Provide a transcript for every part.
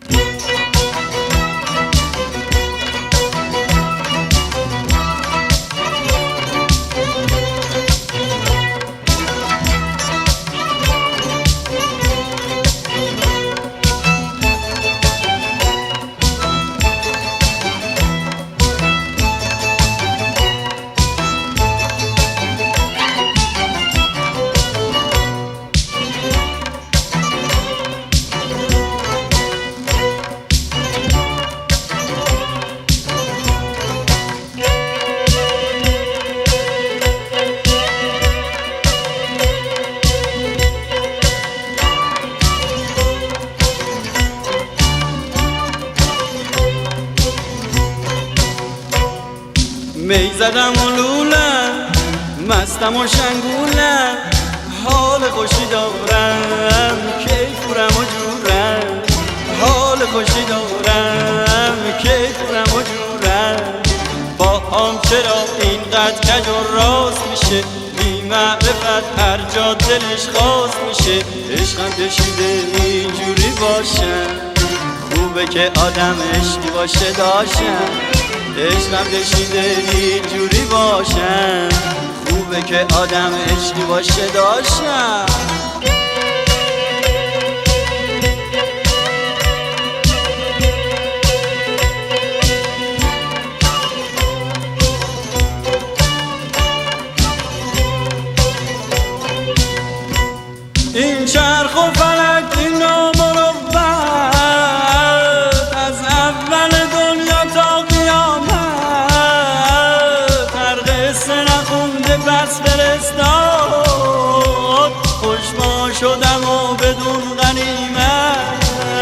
می زدم و لولم، مستم و شنگولم، حال خوشی دارم، کیفورم و جورم. حال خوشی دارم، کیفورم و جورم. با هم چرا اینقدر کج و راست میشه؟ بی معرفت هر جا دلش خواست میشه. عشقم کشیده اینجوری باشم، خوبه که آدم عشقی باشه داشتم. عشقم کشیده اینجوری باشم، خوبه که آدم عشقی باشه داشتم. این چرخ و فلک این نامروت، از اول دنیا تا قیامت، هر قصه نخونده پس فرستاد. خوشما شدم و بدون غنیمت.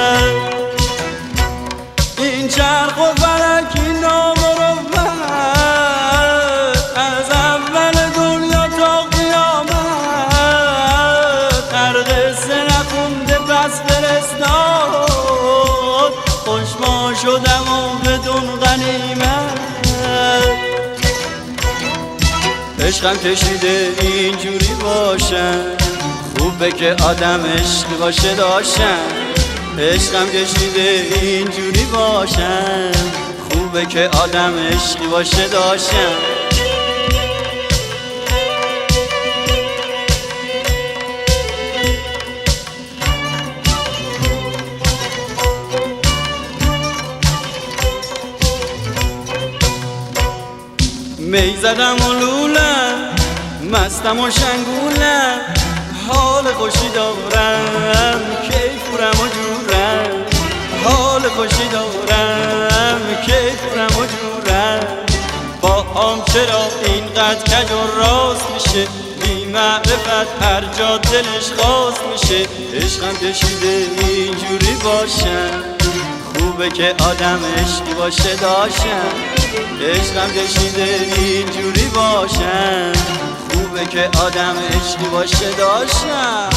این چرخ و فلک این نامروت، از اول دنیا تا قیامت، هر قصه نخونده پس فرستاد. خوشما شدم و بدون غنیمت. عشقم کشیده اینجوری باشم، خوبه که آدم عشقی باشه داشتم. عشقم کشیده اینجوری باشم، خوبه که آدم عشقی باشه داشتم. می زدم و لولم، مستم و شنگولم، حال خوشی دارم، کیفورم و جورم. حال خوشی دارم، کیفورم و جورم. با هم چرا اینقدر کج و راست میشه؟ بی معرفت هر جا دلش خواست میشه. عشقم کشیده اینجوری باشم، خوبه که آدم عشقی باشه داشتم. عشقم کشیده اینجوری باشم، خوبه که آدم عشقی باشه داشتم.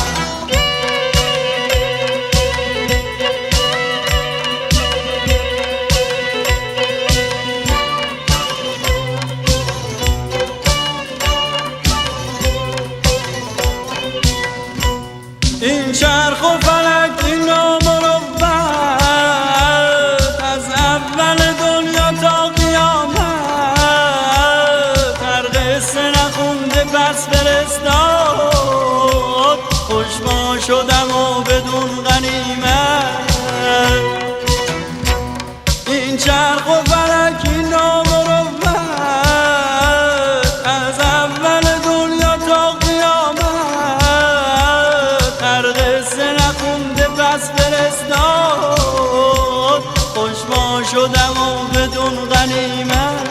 این چرخ و فلک این نامروت، از اول دنیا تا قیامت، هر قصه نخونده پس فرستاد. خوشما شدم و بدون غنیمت. این چرخ و فلک این نامروت، از اول دنیا تا قیامت، هر قصه نخونده پس فرستاد. خوشما شدم و بدون غنیمت.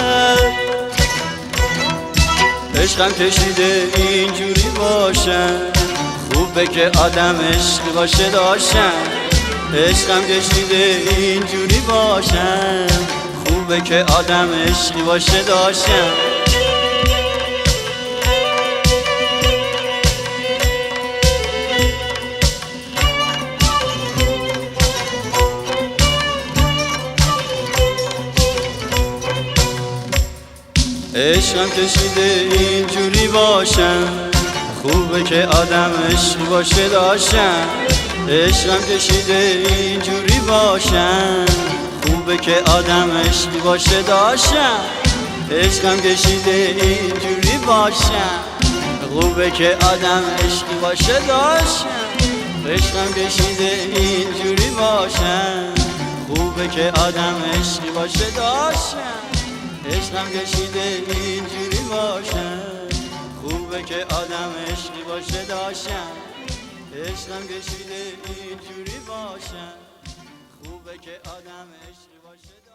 عشقم کشیده اینجوری باشم، خوبه که آدم عشقی باشه داشتم. عشقم کشیده اینجوری باشم، خوبه که آدم عشقی باشه داشتم. عشقم کشیده اینجوری باشم، خوبه که آدم عشقی باشه داشتم. عشقم کشیده اینجوری باشم، خوبه که آدم عشقی باشه داشتم، عشقم کشیده اینجوری باشم. خوبه که آدم عشقی باشه داشتم، عشقم کشیده اینجوری باشم. خوبه که آدم عشقی باشه داشتم، عشقم کشیده اینجوری باشم. خوبه که آدم عشقی باشه داشتم، عشقم کشیده اینجوری باشم. خوبه که آدم عشقی باشه.